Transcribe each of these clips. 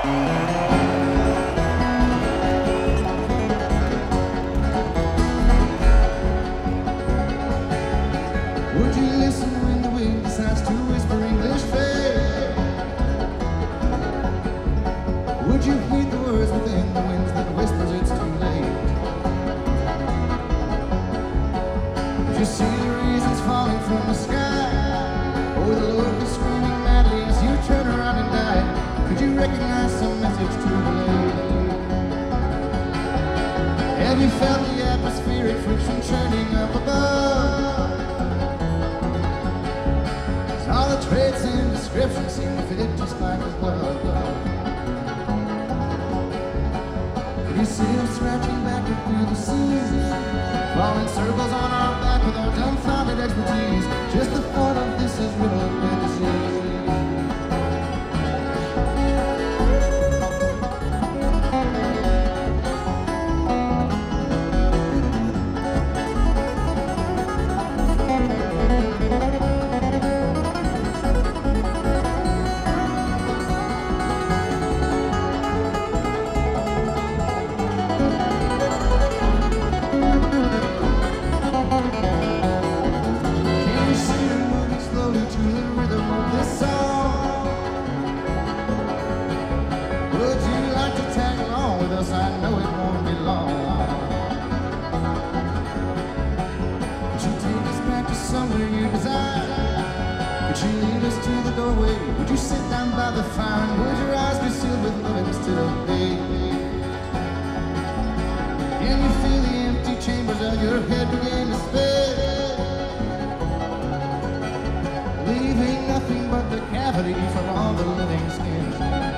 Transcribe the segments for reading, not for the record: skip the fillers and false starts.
Would you listen when the wind decides to whisper English faith? Would you heed the words within the winds that whispers it's too late? Would you see the reasons falling from the sky? Or the locusts screaming madly as you turn around and die? Could you recognize some message too late? Have you felt the atmospheric friction churning up above? All the traits and descriptions seem to fit just like a glove. You see him scratching backward through the seas, falling circles on our back with our dumbfounded expertise. Just the thought of this is riddled with disease. I know it won't be long. Would you take us back to somewhere you desire? Would you lead us to the doorway? Would you sit down by the fire? And would your eyes be sealed with love instead of hate? Can you feel the empty chambers of your head begin to spin, leaving nothing but the cavity from all the living skins?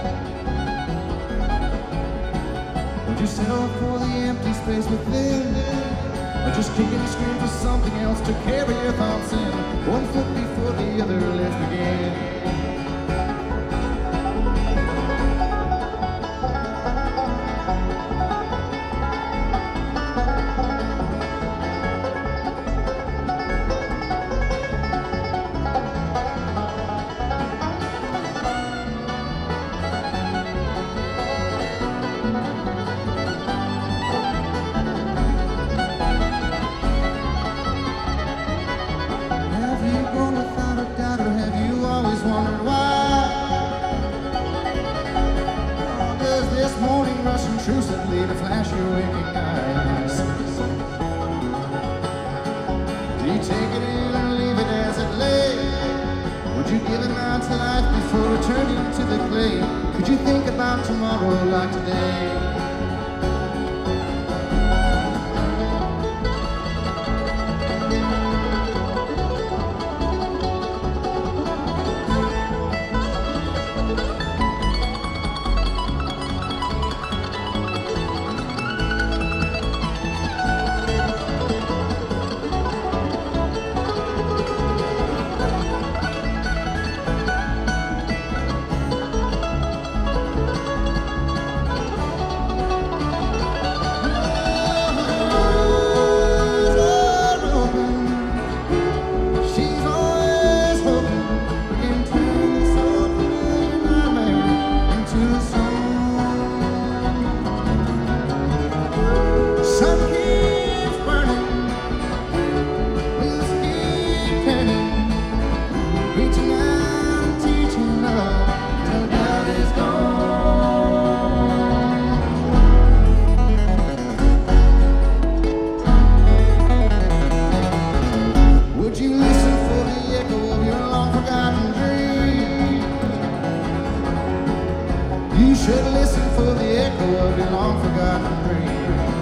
Would you settle for the empty space within? Or just kick and scream for something else to carry your thoughts in? One foot before the other, let's begin. Intrusively to flash your waking eyes. Do you take it in and leave it as it lay? Would you give it out to life before returning to the clay? Could you think about tomorrow like today? You should listen for the echo of your long forgotten dream.